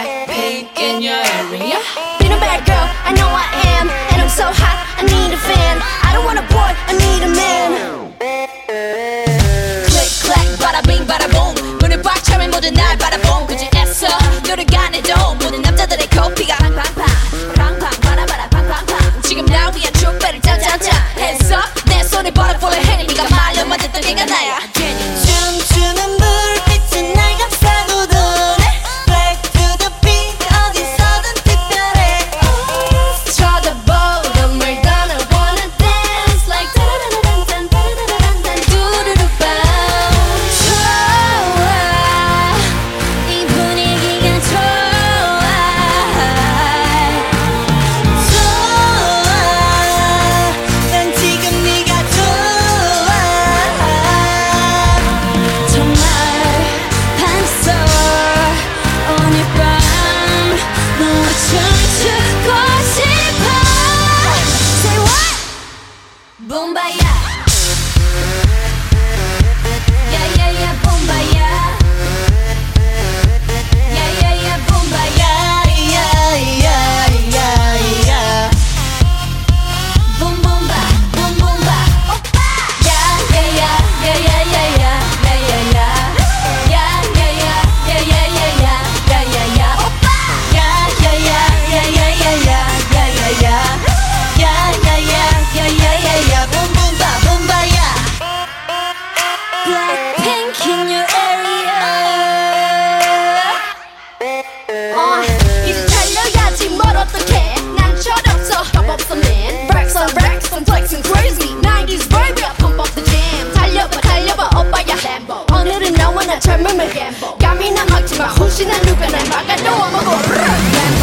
Blackpink in your area. Being a bad girl, I know I am, and I'm so hot, I need a fan. I don't want a boy, I need a man. Click clack bada bing bada boom. 문을 꽉 차면 모두 날 바라봄. 굳이 애써 노래가 안 해도 모든 남자들의 코피가 팡팡팡 팡팡 바라바라 팡팡팡. 지금 날 위한 축배를 짠짠짠 Hands up 내 손에 butterfly hand. 네가 말려 만졌던 네가 나야. 춤추는 불빛은 날 감싸고 도네. Black to the beat 어디서든 특별해. 쳐다보던 말 더 I wanna dance like 따라라란딴 따라라란딴 두루루밤. 좋아, 이 분위기가 좋아. 좋아, 난 지금 네가 좋아. 정말 반했어. 오늘 밤 너와 춤추고 싶어. Say what? 붐바야 야야야 붐바야 야야야 붐바야 야야야야야. 붐붐바 붐붐바 오빠 야야야 야야야야 야야야 야야야 야야야야 야야야 오빠 야야야 야야야야 야야야 야야야 야야야야 붐붐바 붐바야. Blackpink in your area. 이제 달려야지 뭘 어떡해. 난 철없어 겁없어 man. Racks on racks I'm flexing crazy 90s baby I pump up the jam. 달려봐 달려봐 오빠야 Lambo. 오늘은 너와 나 젊음을 gamble. 감이 나 막지마 혹시나 누가 날 막아도 어머고